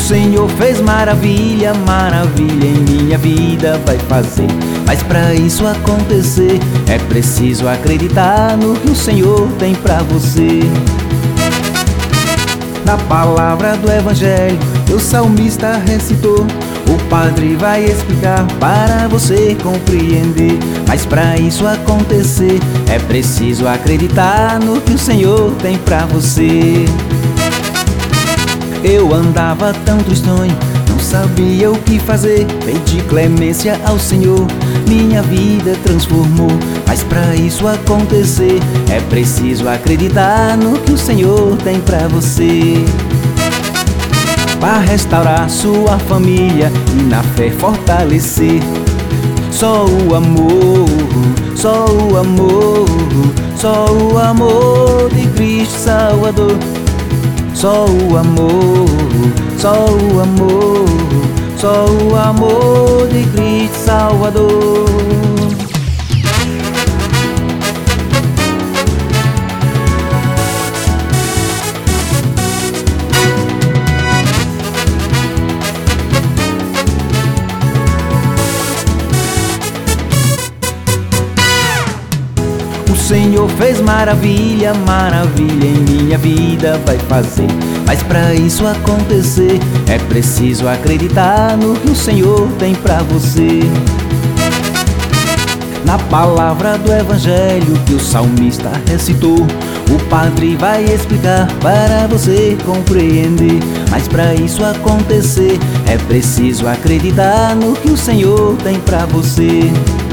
Senhor fez maravilha, maravilha em minha vida vai fazer. Mas pra isso acontecer é preciso acreditar no que o Senhor tem pra você. Na palavra do Evangelho o salmista recitou, o padre vai explicar para você compreender. Mas pra isso acontecer é preciso acreditar no que o Senhor tem pra você. Eu andava tão tristonho, não sabia o que fazer. Pedi clemência ao Senhor, minha vida transformou. Mas pra isso acontecer é preciso acreditar no que o Senhor tem pra você. Para restaurar sua família e na fé fortalecer. Só o amor, só o amor, só o amor de Cristo Salvador. Só o amor, só o amor, só o amor de Cristo Salvador. O Senhor fez maravilha, maravilha em minha vida vai fazer. Mas pra isso acontecer é preciso acreditar no que o Senhor tem pra você. Na palavra do Evangelho que o salmista recitou, o padre vai explicar para você compreender. Mas pra isso acontecer é preciso acreditar no que o Senhor tem pra você.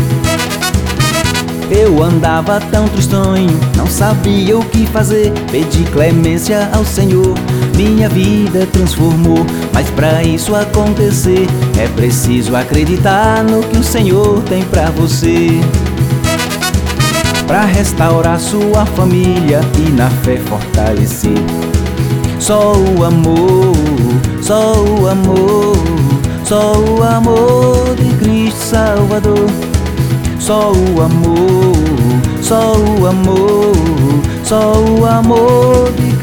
Eu andava tão tristonho, não sabia o que fazer. Pedi clemência ao Senhor, minha vida transformou. Mas pra isso acontecer é preciso acreditar no que o Senhor tem pra você. Pra restaurar sua família e na fé fortalecer. Só o amor, só o amor, só o amor de Cristo Salvador. Só o amor, só o amor, só o amor de